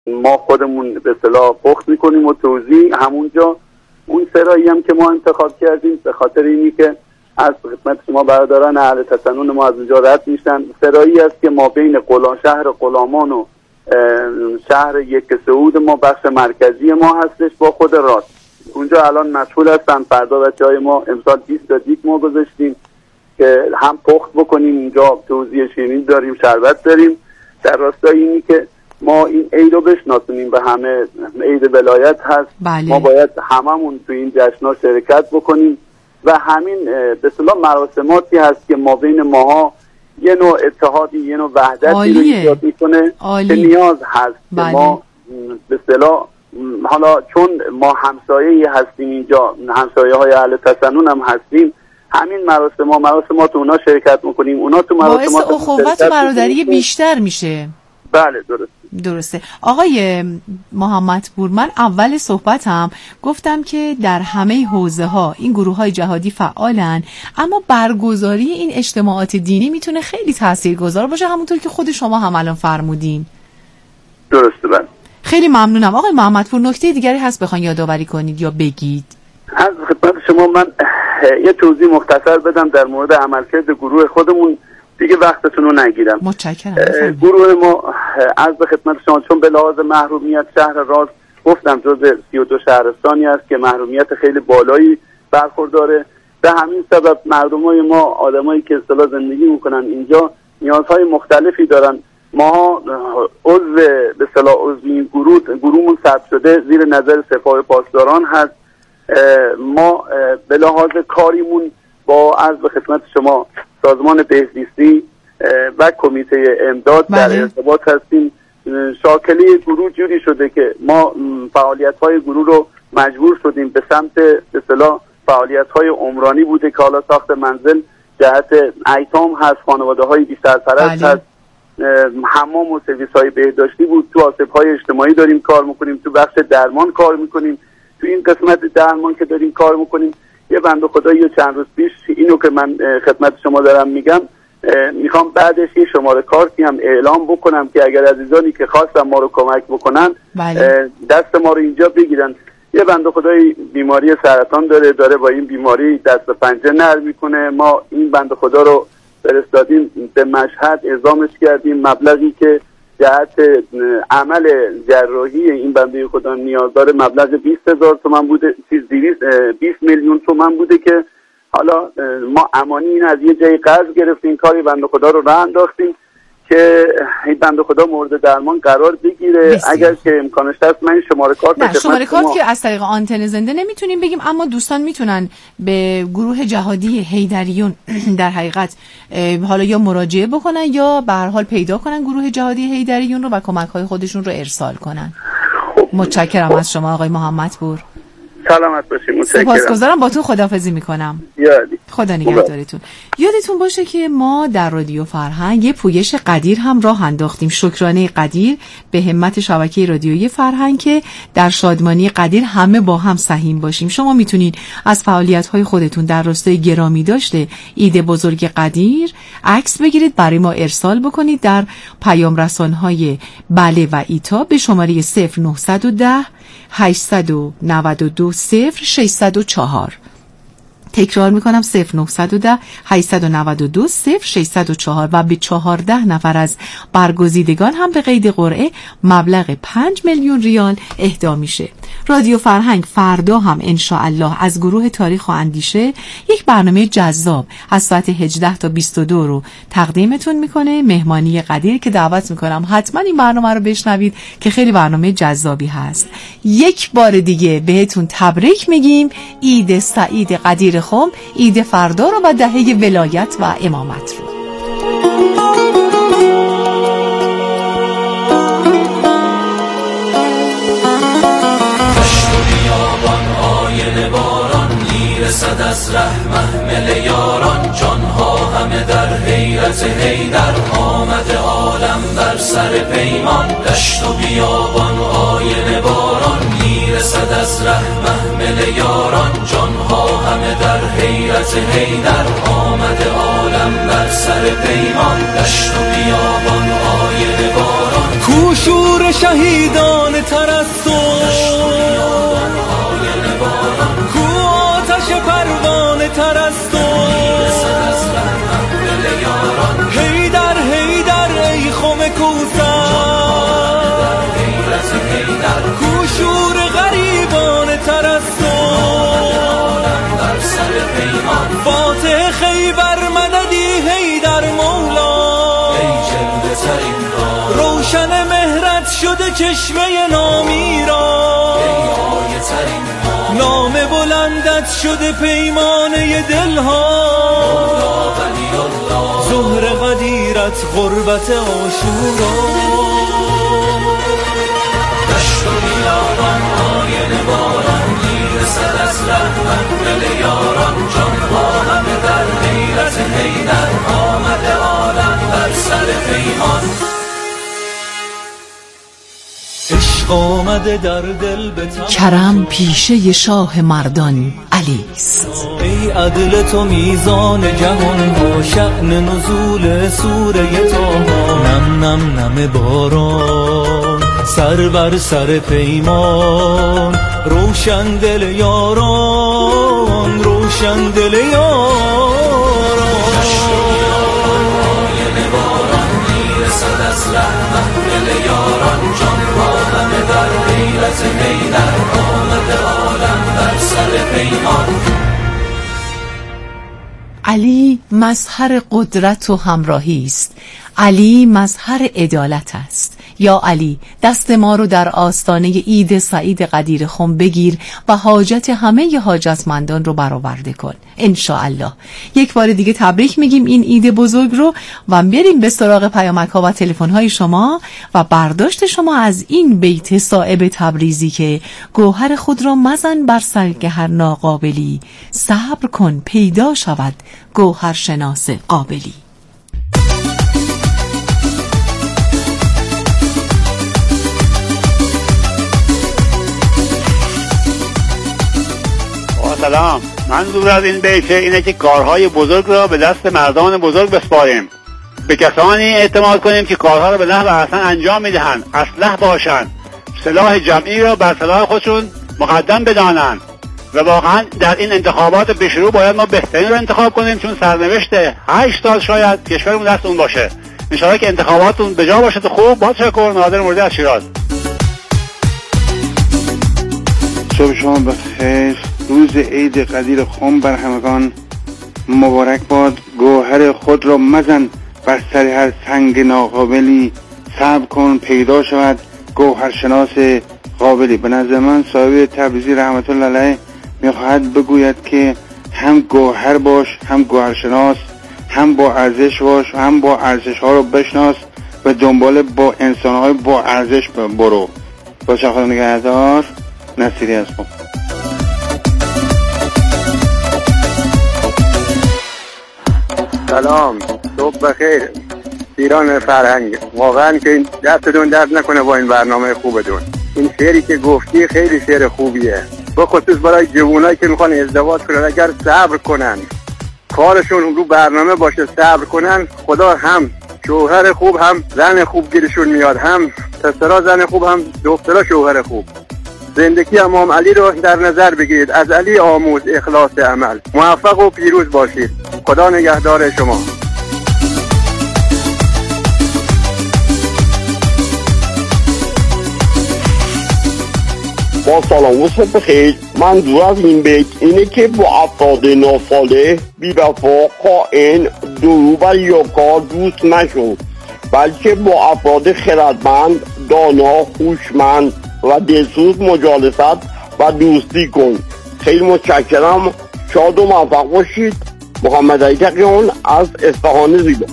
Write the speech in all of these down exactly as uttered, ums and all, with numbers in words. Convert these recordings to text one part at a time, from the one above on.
ما خودمون به اصطلاح پخت میکنیم و توزیع همونجا. اون سرایی هم که ما انتخاب کردیم به خاطر اینی که از خدمت شما برادران اهل تسنن ما از اونجا رد میشن، سرایی است که ما بین قلام شهر قلامان و شهر یک سعود ما بخش مرکزی ما هستش با خود راست. اونجا الان مشغول هستن، فردا بچه‌های ما امسال بیست تا دیگ ما گذاشتیم که هم پخت بکنیم، اینجا توزیع شیرینی داریم، شربت داریم، در راستای اینی که ما این عید رو بشناسونیم به همه. عید ولایت هست، بله. ما باید هممون تو این جشن‌ها شرکت بکنیم و همین به اصطلاح مراسماتی هست که ما بین ماها یه نوع اتحادی، یه نوع وحدتی رو ایجاد میکنه که نیاز هست. بله. ما به اصطلاح حالا چون ما همسایه‌ای هستیم اینجا، همسایه های اهل تسنن هم هستیم، همین مراسم ها مراسمات اونا شرکت میکنیم، اونا تو مراسمات باعث اخوت و برادری بیشتر میشه. بله درست. درسته. آقای محمدپور، من اول صحبتم گفتم که در همه حوزه ها این گروه های جهادی فعالن، اما برگزاری این اجتماعات دینی میتونه خیلی تاثیرگذار باشه، همونطور که خود شما هم الان فرمودین. درسته. بله. خیلی ممنونم. آقای محمدپور، نکته دیگری هست بخواین یادآوری کنید یا بگید؟ از خدمت شما من یه توضیح مختصر بدم در مورد عملکرد گروه خودمون، دیگه وقتتون رو نگیرم. متشکرم. گروه ما از به خدمت شما چون به لحاظ محرومیت شهر راست گفتم جز سی و دو شهرستانی است که محرومیت خیلی بالایی برخورداره، به همین سبب مردمای ما، آدمایی که اصطلاح زندگی میکنن اینجا، نیازهای مختلفی دارن. ما عضو به اصطلاح عضو این گروه گروهمون ثبت شده زیر نظر سپاه پاسداران هست. ما به لحاظ کاریمون با عرض به خدمت شما سازمان بهزیستی و کمیته امداد بله. در ارتباط هستیم. شاکله گروه جوری شده که ما فعالیت‌های گروه رو مجبور شدیم به سمت به اصطلاح فعالیت‌های عمرانی بوده که حالا ساخت منزل جهت ایتام هست، خانواده‌های بی سرپرست بله. هست، حمام و سرویس‌های بهداشتی بود، تو آسیب‌های اجتماعی داریم کار می‌کنیم، تو بخش درمان کار می‌کنیم. تو این قسمت درمان که داریم کار می‌کنیم، یه بنده خدایی چند روز پیش اینو که من خدمت شما دارم میگم، میخوام بعدش یه شماره کارتی هم اعلام بکنم که اگر عزیزانی که خواستن ما رو کمک بکنن بله. دست ما رو اینجا بگیرن. یه بنده خدایی بیماری سرطان داره داره با این بیماری دست و پنجه نرم میکنه. ما این بنده خدا رو فرستادیم به مشهد، اعزامش کردیم، مبلغی که جهت عمل جراحی این بنده خدا نیاز داره مبلغ بیست هزار تومان بوده، بیست میلیون تومان بوده که حالا ما امانی این از یه جایی قرض گرفتیم، کاری بنده خدا رو راه انداختیم که این بنده خدا مورد درمان قرار بگیره. بسیار. اگر که امکانش هست من شماره کارت نه شماره کارت که از طریق آنتن زنده نمیتونیم بگیم، اما دوستان میتونن به گروه جهادی حیدریون در حقیقت حالا یا مراجعه بکنن یا به هر حال پیدا کنن گروه جهادی حیدریون رو و کمک‌های خودشون رو ارسال کنن. خب. متشکرم خب. از شما آقای محمدپور. سلامت باشید. متشکرم. سپاسگزارم. با تو خداحافظی میکنم. یادی. خدا نگهدارتون. یادتون باشه که ما در رادیو فرهنگ یه پویش قدیر هم راه انداختیم، شکرانه قدیر به همت شبکه رادیویی فرهنگ که در شادمانی قدیر همه با هم سهیم باشیم. شما میتونید از فعالیت‌های خودتون در راستای گرامی داشته عید بزرگ قدیر عکس بگیرید، برای ما ارسال بکنید در پیام رسان‌های بله و ایتا به شماره صفر نه یک صفر هشت نه دو صفر شش صفر چهار. تکرار میکنم صفر نه یک صفر هشت نه دو صفر شش صفر چهار و به چهارده نفر از برگزیدگان هم به قید قرعه مبلغ پنج میلیون ریال اهدا میشه. رادیو فرهنگ فردا هم انشاءالله از گروه تاریخ و اندیشه یک برنامه جذاب از ساعت هجده تا بیست و دو رو تقدیمتون میکنه. مهمانی قدیر که دعوت میکنم حتما این برنامه رو بشنوید که خیلی برنامه جذابی هست. یک بار دیگه بهتون تبریک میگیم. عید سعید قدیر خم، عید فردا رو و دهه ولایت و امامت رو. رسد از ره محمل یاران، جانها همه در حیرت حیدر، آمد عالم بر سر پیمان، دشت و بیابان آینه باران، میرسد از ره محمل یاران، جانها همه در حیرت حیدر، آمد عالم بر سر پیمان، دشت و بیابان آینه باران، کوشور شهیدان پروانه تر از تو، کو آتش پروانه تر از تو. هیدر هیدر ای خم کوثر، کو شور غریبانه تر از تو. فاتح خیبر مددی هیدر مولا، روشن مهرت شده چشمه نامی را. نام بلندت شده پیمانه دلها، زهر قدیرت غربت عاشورا. دشت و بیابان آینه باران، میرسد از رحمت دل یاران. جانها همه در حیرت حیدر، آمده عالم بر سر پیمان. عشق آمده در دل به تمام، کرم پیشه شاه مردان علیست. ای عدل تو میزان جهان، با شأن نزول سوره طه. نم نم نم باران سر بر سر پیمان، روشن دل یاران، روشن دل یاران. آینه باران میرسد از رحمت دل یاران. جانها همه در حیرت حیدر، آمده عالم بر سر پیمان. علی مظهر قدرت و همراهی است. علی مظهر عدالت است. یا علی دست ما رو در آستانه عید سعید قدیر خم بگیر و حاجت همه ی حاجتمندان رو برآورده کن ان شاء الله. یک بار دیگه تبریک میگیم این عید بزرگ رو و بریم به سراغ پیامک ها و تلفن های شما و برداشت شما از این بیت صائب تبریزی که گوهر خود را مزن بر سرگهر ناقابلی، صبر کن پیدا شود گوهر شناس قابلی. سلام، منظور از این بیت اینه که کارهای بزرگ را به دست مردان بزرگ بسپاریم. به کسانی اعتماد کنیم که کارها را به نحو احسن انجام میدهند، اصلح باشند، سلاح جمعی را بر سلاح خودشون مقدم بدانند. و واقعا در این انتخابات پیشرو باید ما بهترین رو انتخاب کنیم، چون سرنوشت هشت سال شاید کشورمون دست اون باشه. ان شاءالله که انتخاباتون به جا باشه. تو خوب با تشکر. نادر موردی از شیراز. صبح شما بخیر. روز عید قدیر خم بر همگان مبارک باد. گوهر خود را مزن بر سر هر سنگ ناقابلی، صبر کن پیدا شود گوهر شناس قابلی. به نظر من صاحب تبریزی رحمت الله علیه میخواهد بگوید که هم گوهر باش، هم گوهر شناس، هم با ارزش باش، هم با ارزش ها رو بشناس و دنبال با انسان های با ارزش برو. باشه خدا نگهدار. نصیری هستم. سلام، صبح بخیر. ایران فرهنگ، واقعا که دستتون درد نکنه با این برنامه خوبتون. این شعری که گفتی خیلی شعر خوبیه، با خصوص برای جوانایی که میخوان ازدواج کنن. اگر صبر کنن، کارشون رو برنامه باشه، صبر کنن، خدا هم شوهر خوب، هم زن خوب گیرشون میاد، هم پسرا زن خوب، هم دخترا شوهر خوب. زندگی امام علی رو در نظر بگیرید، از علی آموز اخلاص عمل. موفق و پیروز باشید. خدا نگهدار شما. با سلام و صبح بخیر. منظور از این بیت اینه که با افراد ناصالح، بی‌وفا، خائن، دروغ و ریاکار دوست نشو، بلکه با افراد خردمند، دانا، هوشمند و دلسوز مجالست و دوستی کن. خیلی متشکرم. شاد و موفق باشید. محمد علی تقیان از اصفهان زیبا.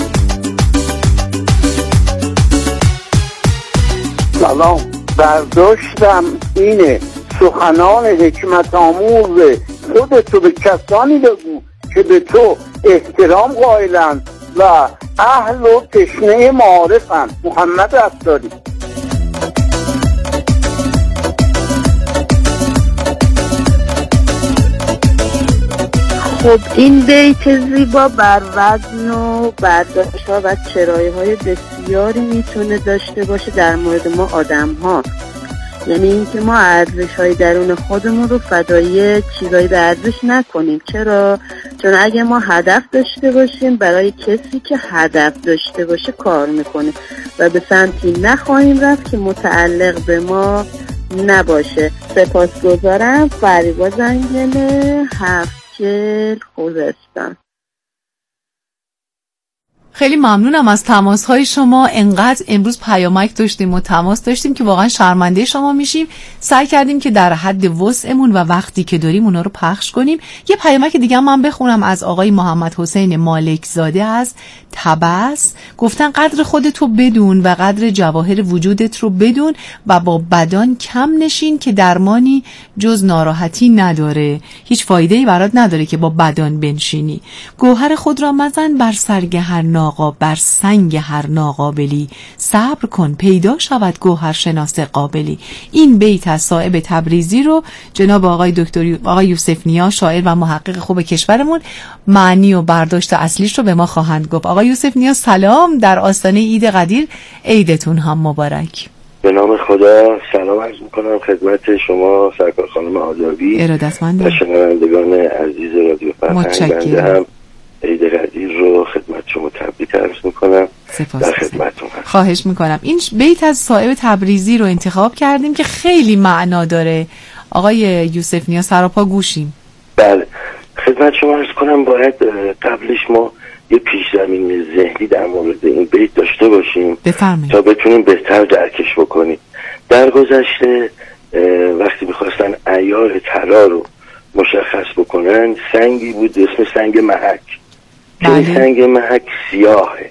سلام، برداشتم اینه: سخنان حکمت آموز خودتو به کسانی بگو که به تو احترام قائلند و اهل و تشنه معارفند. محمد عطاری. خب این بیت زیبا بر وزن و برداشت‌ها و چرایه‌های بسیاری میتونه داشته باشه در مورد ما آدم‌ها. یعنی اینکه ما ارزش‌های درون خودمون رو فدای چیزایی به ارزش نکنیم. چرا؟ چون اگه ما هدف داشته باشیم برای کسی که هدف داشته باشه کار میکنیم و به سمتی نخواهیم رفت که متعلق به ما نباشه. سپاسگزارم. فریبا زنگنه، هفت‌کل، خوزستان. خیلی ممنونم از تماس های شما. انقدر امروز پیامک داشتیم و تماس داشتیم که واقعا شرمنده شما میشیم. سعی کردیم که در حد وسعمون و وقتی که داریم اونا رو پخش کنیم. یه پیامک دیگه من بخونم از آقای محمد حسین مالک زاده از طبس. گفتن قدر خودتو بدون و قدر جواهر وجودت رو بدون و با بدان کم نشین که درمانی جز ناراحتی نداره. هیچ فایده‌ای برات نداره که با بدان بنشینی. گوهر خود را مزن بر سرگ هر ناقا بر سنگ هر ناقابلی. صبر کن پیدا شود گوهر شناس قابلی. این بیت از صائب تبریزی رو جناب آقای دکتر آقای یوسف نیا، شاعر و محقق خوب کشورمون، معنی و برداشت اصلیش رو به ما خواهند گفت. آقای یوسف نیا سلام، در آستانه عید قدیر، عیدتون هم مبارک. به نام خدا سلام عرض میکنم خدمت شما سرکار خانم آدابی ارادتمندم و شنوندگان عزیز رادیو فرهنگ. بنده هم عید قدیر رو خدمت شما تبریک عرض میکنم. در خدمتتون هستم. خواهش میکنم. این بیت از صائب تبریزی رو انتخاب کردیم که خیلی معنا داره. آقای یوسف نیا سراپا گوشیم. بله خدمت شما عرض کنم باید قبلش ما یه پیش زمین ذهنی در مورد این بیت داشته باشیم بفرمایید تا بتونیم بهتر درکش بکنیم. در گذشته وقتی میخواستن عیار طلا رو مشخص بکنن سنگی بود اسم سنگ محک که این سنگ محک سیاهه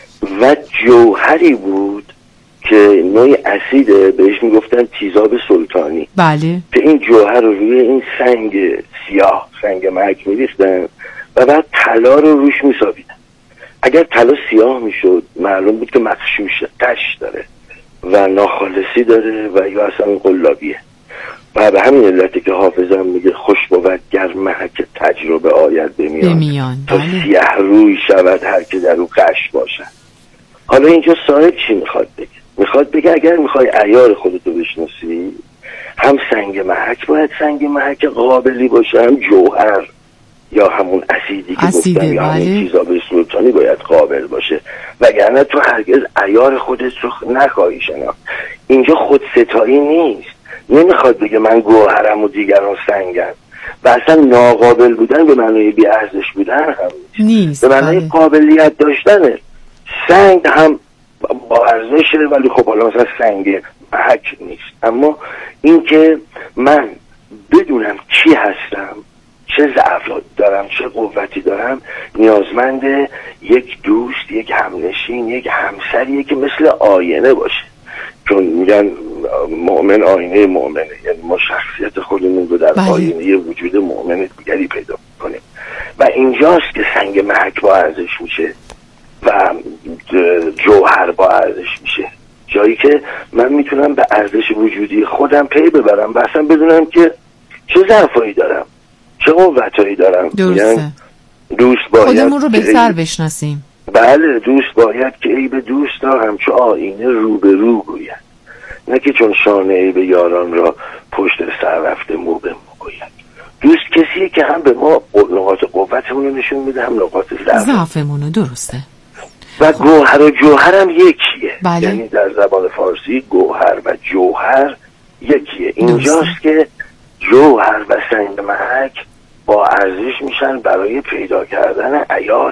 و جوهری بود که نوعی اسیده بهش میگفتن تیزاب سلطانی. بله. که این جوهر رو روی این سنگ سیاه سنگ محک میریختن و بعد طلا رو روش میسابیدن. اگر طلا سیاه میشد معلوم بود که مغشوشه، قش داره و ناخالصی داره و یا اصلا قلابیه. و به همین علتی که حافظم میگه خوش بود گر محک تجربه آید بمیان, بمیان. تا بله. سیاه روی شود هر که در او قش باشد. حالا اینجا صاحب چی میخواد بگه؟ میخواد بگه اگر میخوای عیار خودتو بشناسی هم سنگ محک باید سنگ محک قابلی باشه، هم جوهر یا همون اسیدی که گفتم یا همون تیزاب سلطانی باید قابل باشه، وگرنه تو هرگز عیار خودت رو نخواهی شناخت. اینجا خود ستایی نیست، نمیخواد بگه من گوهرم و دیگران سنگن و اصلا ناقابل بودن به معنای بی ارزش بودن هم نیست, نیست. به معنای بله. قابلیت داشتنه. سنگ هم با ارزشه ولی خب حالا مثلا سنگ محک نیست. اما اینکه من بدونم کی هستم، چه ضعفات دارم، چه قوتی دارم، نیازمند یک دوست، یک همنشین، یک همسریه که مثل آینه باشه. چون میگن مؤمن آینه مؤمنه، یعنی ما شخصیت خودمون رو در بله. آینه وجود مؤمن دیگری پیدا کنیم و اینجاست که سنگ محک با ارزش میشه و جوهر با ارزش میشه، جایی که من میتونم به ارزش وجودی خودم پی ببرم و اصلا بدونم که چه ضعفایی دارم، چه قوتایی دارم. درسته. دوست باید خودمون رو بهتر بشناسیم. بله، دوست باید که ای به دوستا همچو آینه رو به رو گوید، نه که چون شانه ای به یاران را پشت سر رفته مو به مو گوید. دوست کسیه که هم به ما نقاط قوتمون رو نشون میده، هم نقاط ضعفمون رو. درسته. و خب. گوهر و جوهر هم یکیه. بله. یعنی در زبان فارسی گوهر و جوهر یکیه. اینجاست که جوهر و سنگ محک با ارزش میشن برای پیدا کردن عیار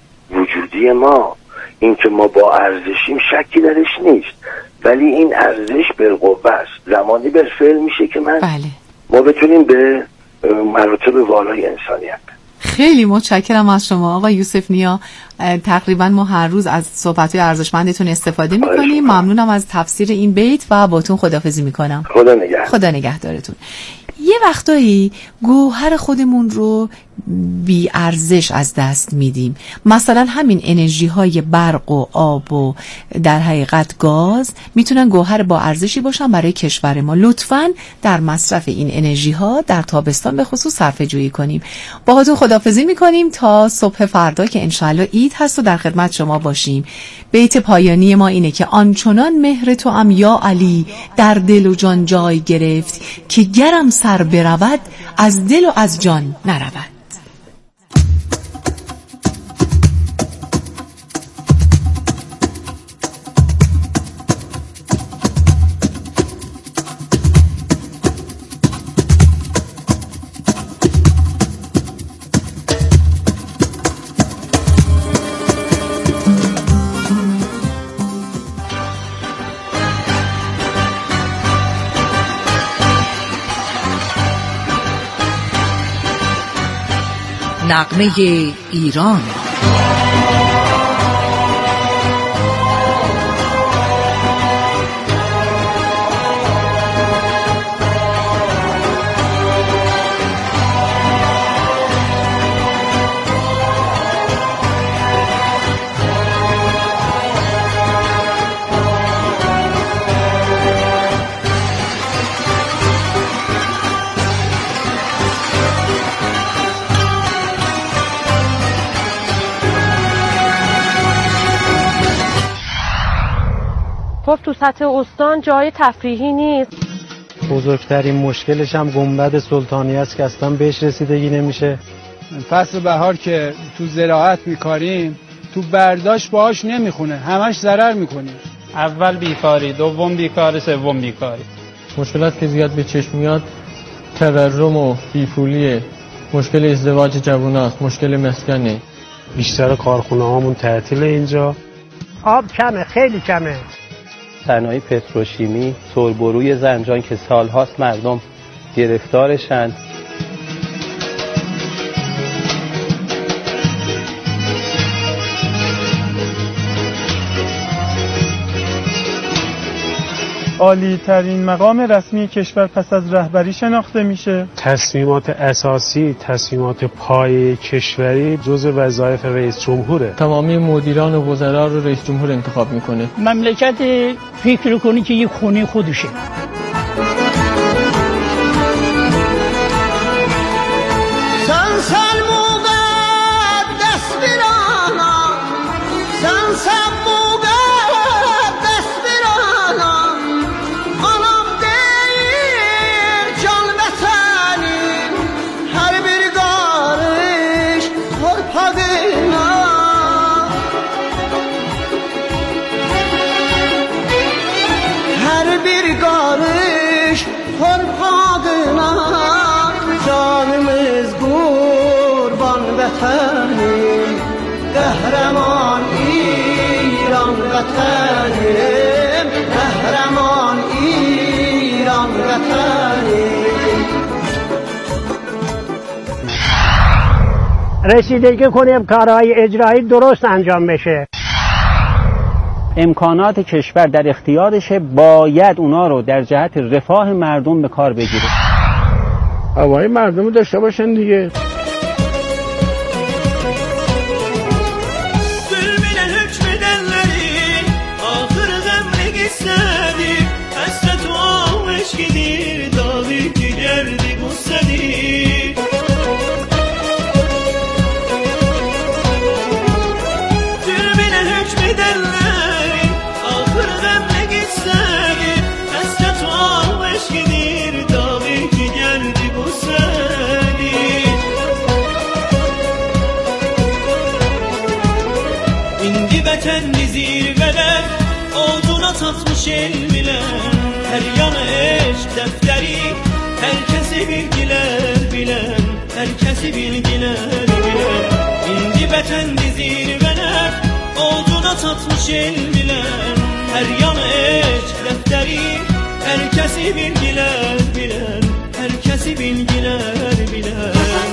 وجودی ما. این که ما با ارزشیم شکی درش نیست، ولی این ارزش بالقوه است. زمانی بالفعل میشه که من بله. ما بتونیم به مراتب والای انسانیت. خیلی متشکرم از شما آقای یوسف نیا. تقریبا ما هر روز از صحبت‌های ارزشمندتون استفاده می‌کنیم. ممنونم از تفسیر این بیت و باتون خداحافظی می‌کنم. خدا نگهدار. خدا نگهدارتون. یه وقتایی گوهر خودمون رو بی ارزش از دست میدیم. مثلا همین انرژی های برق و آب و در حقیقت گاز میتونن گوهر با ارزشی باشن برای کشور ما. لطفاً در مصرف این انرژی ها در تابستان به خصوص صرفه جویی کنیم. باهاتون خداحافظی میکنیم تا صبح فردا که انشالله عید هست و در خدمت شما باشیم. بیت پایانی ما اینه که آنچنان مهر تو ام یا علی در دل و جان جای گرفت که گرم سر برود از دل و از جان نرود. نغمه ایران. خب تو سطح استان جای تفریحی نیست. بزرگترین مشکلش هم گنبد سلطانی است که اصلا بهش رسیدگی نمیشه. فصل بهار که تو زراعت میکاریم تو برداشت باهاش نمیخونه، همش ضرر میکنیم. اول بیکاری، دوم بیکاری، سوم بیکاری. مشکلات که زیاد به چشم میاد تورم و بیپولیه، مشکل ازدواج جواناست، مشکل مسکنه. بیشتر کارخونه هامون تعطیل اینجا. آب کمه، خیلی کمه. صنایع پتروشیمی، سربروی زنجان که سالهاست مردم گرفتارشن. عالی ترین مقام رسمی کشور پس از رهبری شناخته میشه. تصمیمات اساسی، تصمیمات پای کشوری جزء وظایف رئیس جمهوره. تمامی مدیران و وزرا رو رئیس جمهور انتخاب میکنه. مملکت فکر کنی که یک خونه خودشه. قهرمان ایران وطنیم، قهرمان ایران وطنیم. رسیدگی کنیم کارهای اجرایی درست انجام بشه. امکانات کشور در اختیارشه، باید اونا رو در جهت رفاه مردم به کار بگیره. هوای مردم رو داشته باشن دیگه. Tatmış el bile her yana eşk defteri, herkesi bilgiler bilen, herkesi bilgiler bilen. İnci betendi zirveler, oduna tatmış el bilen, her yana eşk defteri, herkesi bilgiler bilen, herkesi bilgiler bilen.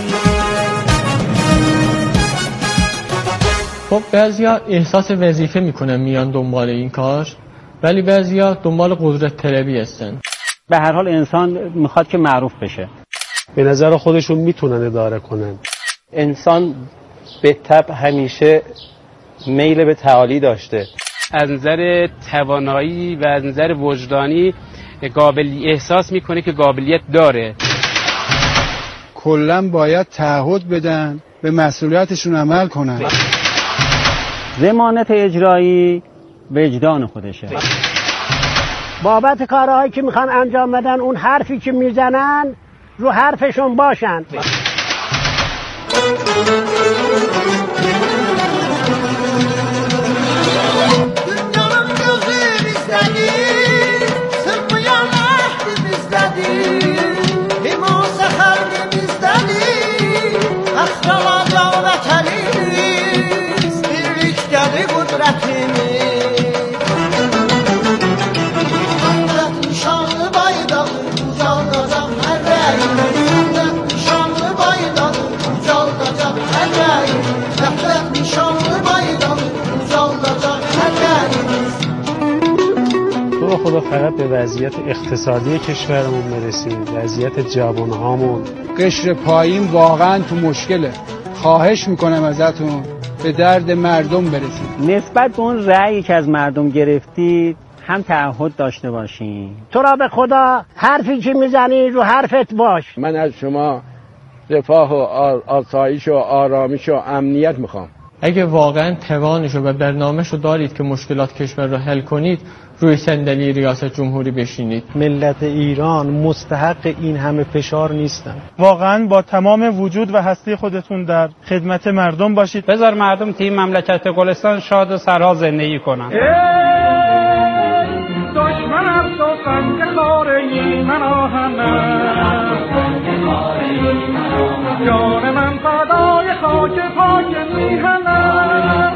خب بعضیا احساس وظیفه میکنن میان دنبال این کار، ولی بعضیا دنبال قدرت طلبی هستن. به هر حال انسان میخواد که معروف بشه. به نظر خودشون میتونن اداره کنن. انسان به طبع همیشه میل به تعالی داشته. از نظر توانایی و از نظر وجدانی قابلی احساس میکنه که قابلیت داره. کلا باید تعهد بدن، به مسئولیتشون عمل کنن. ضمانت اجرایی وجدان خودشه. بابت کارهایی که میخوان انجام بدن اون حرفی که میزنن رو حرفشون باشن. تو خدا فقط به وضعیت اقتصادی کشورمون برسیم، وضعیت جوانهامون. قشر پایین واقعا تو مشکله. خواهش میکنم ازتون به درد مردم برسید. نسبت به اون رأیی که از مردم گرفتید هم تعهد داشته باشین. تو را به خدا حرفی که میزنی رو حرفت باش. من از شما رفاه و آسایش و آرامش و امنیت میخوام. اگه واقعا توانشو و برنامه‌شو دارید که مشکلات کشور رو حل کنید، روی صندلی ریاست جمهوری بشینید. ملت ایران مستحق این همه فشار نیستن. واقعا با تمام وجود و هستی خودتون در خدمت مردم باشید. بذار مردم تیم مملکت گلستان شاد و سرها زندگی کنن. دشمن از تو سنگ خاره من آهنم، جان من فدای خاک پاک میهنم.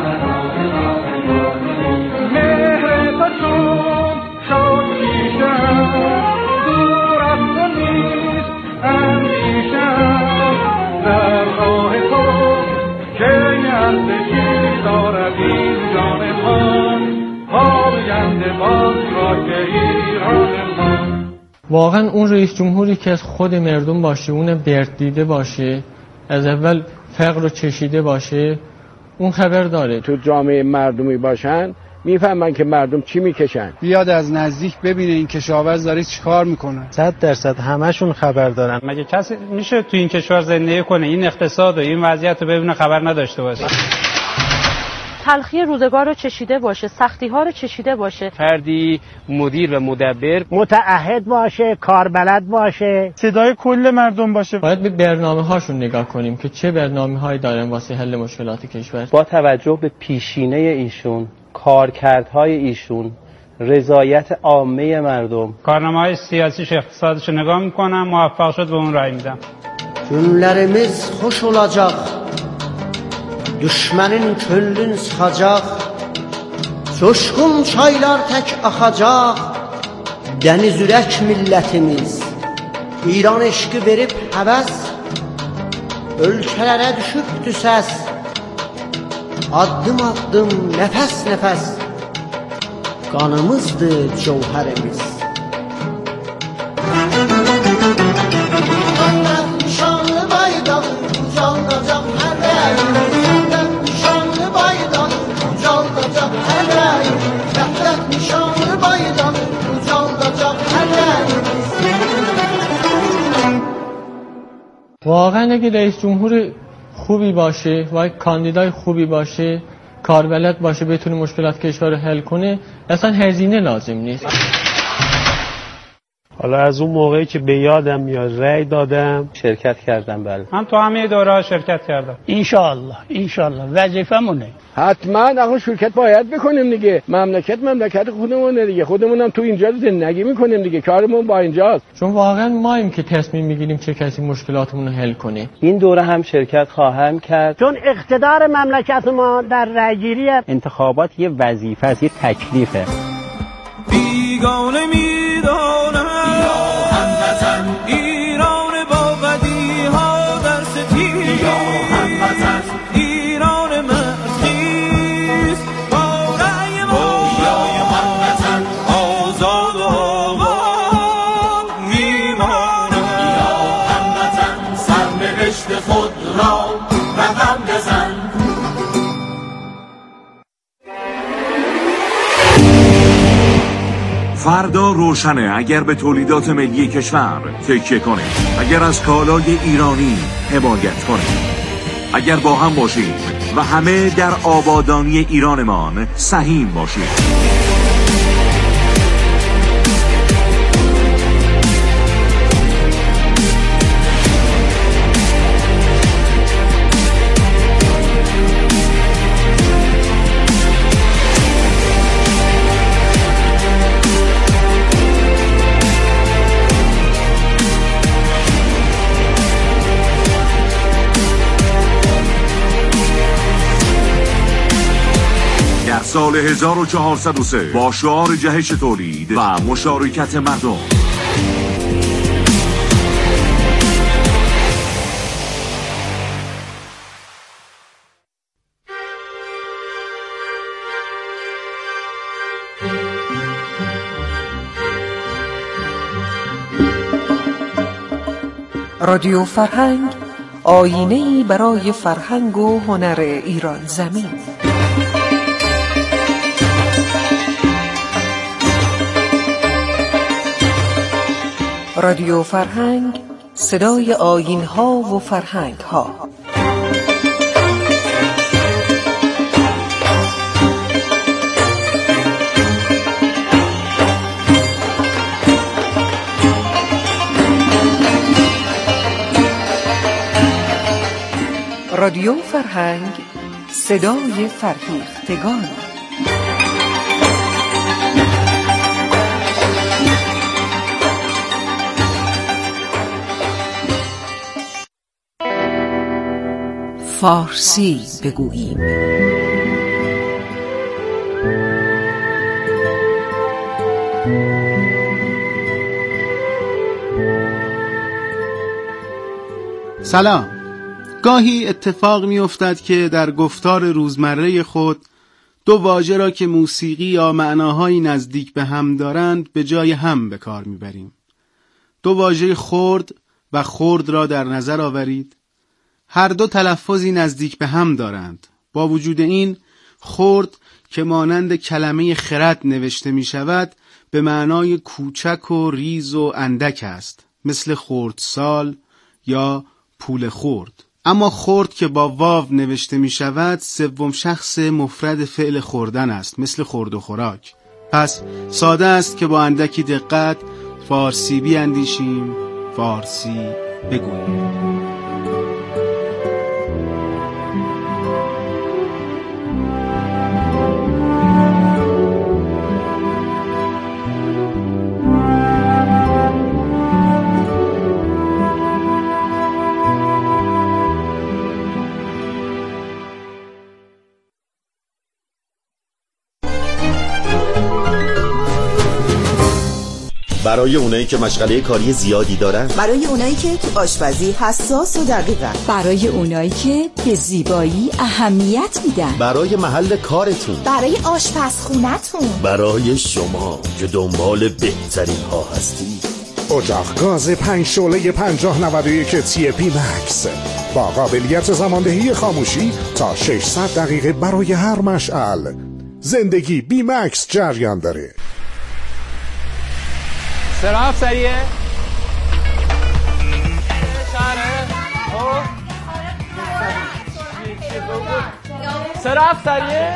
مهر تو چون شاد پیشم، دور از تو نیست اندیشم. در راه تو که یندگی دارد این جان من، پاینده باز خاک ایران من. واقعا اون رئیس جمهوری که از خود مردم باشه، اون درد دیده باشه، از اول فقر رو چشیده باشه، اون خبر داره. تو جامعه مردمی باشن میفهمن که مردم چی میکشن. بیاد از نزدیک ببینه این کشاورز داره چیکار میکنه. صد درصد همشون خبر دارن. مگه کسی میشه تو این کشور زندگی کنه این اقتصاد و این وضعیت رو ببینه خبر نداشته باشه؟ تلخی روزگار رو چشیده باشه، سختی ها رو چشیده باشه. فردی مدیر و مدبر، متعهد باشه، کاربلد باشه، صدای کل مردم باشه. باید به برنامه هاشون نگاه کنیم که چه برنامه هایی دارن واسه حل مشکلات کشور. با توجه به پیشینه ایشون، کارکردهای ایشون، رضایت عامه مردم، کارنامه‌های سیاسیش، اقتصادیش نگاه میکنم، موفق شد به اون رای میدم. Günlerimiz hoş olacak, düşmenin köllün sıxacaq, coşkun çaylar tək axacaq, dəniz ürək millətimiz, İran eşqi verib həvəs, ölkələrə düşübdü səs, addım addım, nəfəs nəfəs, qanımızdır cəvhərimiz. واقعا اگه رئیس جمهور خوبی باشه و کاندیدای خوبی باشه، کاربلد باشه، بتونه مشکلات کشور رو حل کنه، اصلا هزینه لازم نیست. حالا از اون موقعی که به یادم میاد رأی دادم، شرکت کردم. بله من تو همه دوره‌ها شرکت کردم. انشالله انشالله وظیفمونه. حتما آقا شرکت باید بکنیم دیگه. مملکت مملکت خودمونه دیگه. خودمونم تو اینجا زندگی میکنیم دیگه. کارمون با اینجاست. چون واقعا ماییم که تصمیم میگیریم چه کسی مشکلاتمون رو حل کنه. این دوره هم شرکت خواهم کرد. چون اقتدار مملکت ما در رأیگیری، انتخابات یه وظیفه است، یه تکلیفه. بیگانه میدانم ایران با بدی ها در ستیز، ایران مرزخیز با رأی ما آزاد و آباد میمانم. سرنوشت خود را مزن. فردا روشنه اگر به تولیدات ملی کشور تکیه کنیم، اگر از کالای ایرانی حمایت کنیم، اگر با هم باشیم و همه در آبادانی ایرانمان سهیم باشیم. سال هزار و چهارصد و سه با شعار جهش تولید و مشارکت مردم، رادیو فرهنگ، آینه‌ای برای فرهنگ و هنر ایران زمین. رادیو فرهنگ، صدای آیین‌ها و فرهنگ‌ها. رادیو فرهنگ، صدای فرهیختگان. فارسی بگوییم. سلام. گاهی اتفاق می افتد که در گفتار روزمره خود دو واژه را که موسیقی یا معناهایی نزدیک به هم دارند به جای هم به کار می بریم. دو واژه خرد و خرد را در نظر آورید. هر دو تلفظی نزدیک به هم دارند. با وجود این، خرد که مانند کلمه خرد نوشته می شود به معنای کوچک و ریز و اندک است، مثل خردسال یا پول خرد. اما خرد که با واو نوشته می شود سوم شخص مفرد فعل خوردن است، مثل خورد و خوراک. پس ساده است که با اندکی دقت فارسی بیاندیشیم، فارسی بگوییم. برای اونایی که مشغله کاری زیادی دارن، برای اونایی که تو آشپزی حساس و دقیقن، برای اونایی که به زیبایی اهمیت میدن، برای محل کارتون، برای آشپزخونتون، برای شما که دنبال بهترین ها هستی. اجاق گاز پنج شعله پنجاه نود و یک تی پی مکس با قابلیت زماندهی خاموشی تا ششصد دقیقه برای هر مشعل. زندگی بی مکس جریان داره. سراغ سریه سراغ سریه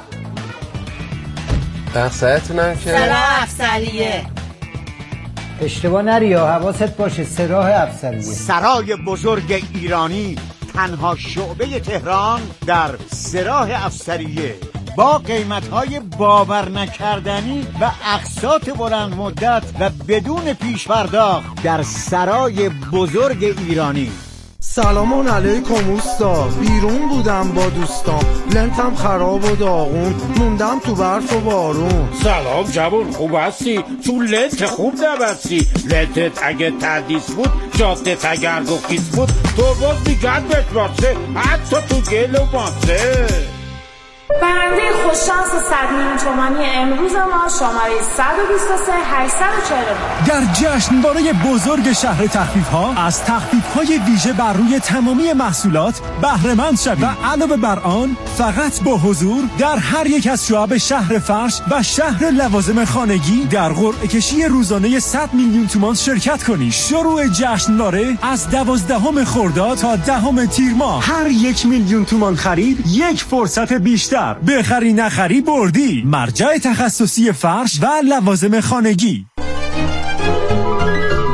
بخصایتونم که سراغ سریه. اشتباه نری یا حواست باشه، سراح افسریه. سرای بزرگ ایرانی، تنها شعبه تهران در سراح افسریه، با قیمت‌های باور نکردنی و اقساط بلند مدت و بدون پیش پرداخت در سرای بزرگ ایرانی. سلام علیکم اوستا، بیرون بودم با دوستان، لنتم خراب و داغون، موندم تو برف و بارون. سلام جوون، خوب هستی؟ تو لنت خوب نبستی. لنتت اگه تردیس بود، جادت اگر گفیس بود، تو باز میگن بشمارسه، حتی تو گل و ماسه. برنده خوششانس صد میلیون تومانی امروز ما شماره صد و بیست و سه هشتصد و چهل و نه. در جشنواره بزرگ شهر تخفیف‌ها از تخفیف‌های ویژه بر روی تمامی محصولات بهره مند شوید و علاوه بر آن فقط با حضور در هر یک از شعب شهر فرش و شهر لوازم خانگی در قرعه کشی روزانه صد میلیون تومان شرکت کنید. شروع جشنواره از دوازدهم خرداد تا دهم تیر ماه. هر یک میلیون تومان خرید یک فرصت بیشتر. بخری نخری بردی. مرجع تخصصی فرش و لوازم خانگی.